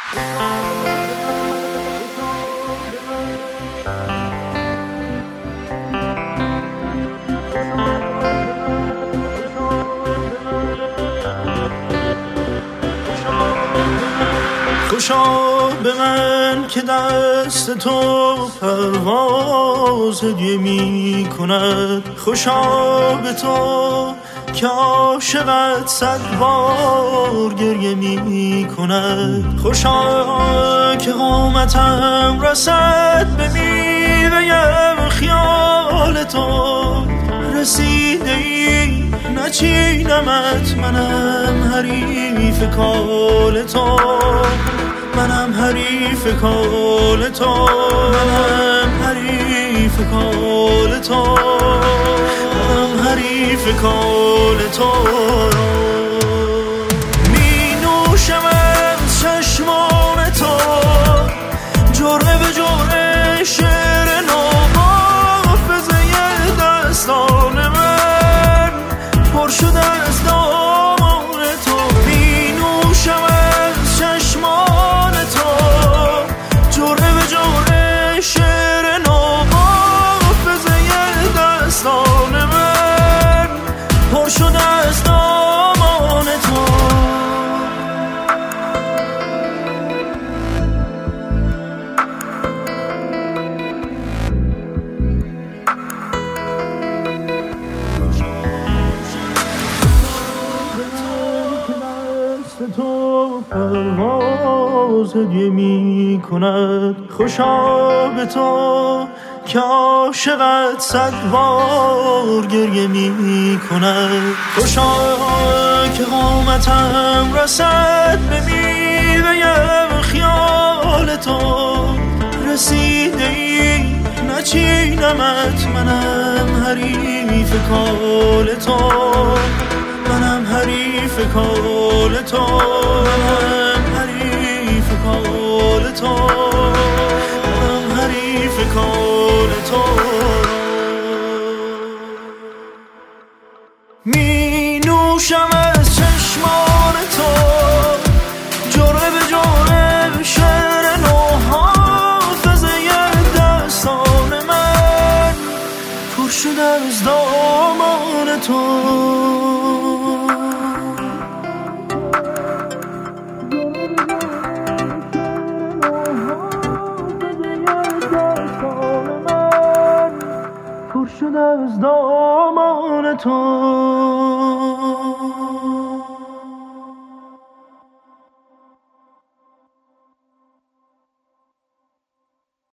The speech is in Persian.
خوشا به من که دست تو پرواز هدیه می کند، خوشا به تو که عاشقت 100 بار گریه می کند، خوشا که قامتم رسد به میوه خیال تو، رسیده ای نچینمت، منم حریف کال تو، منم حریف کال تو، منم حریف کال تو، منم حریف کال تو. می نوشم از چشمان تو جرعه به جرعه شعر نو، حافظه دستان من پر شده از دامان تو. می نوشم از چشمان تو جرعه به جرعه شعر نو، حافظه دستان من پر شده از دامان تو. تو پرواز هدیه می کند، خوشا به تو که عاشقت 100 بار گریه می کند، خوشا که قامتم رسد به میوه خیال تو، رسیده ای نچینمت، منم حریف کال تو، منم حریف کال تو، منم حریف کال تو، منم حریف کال تو.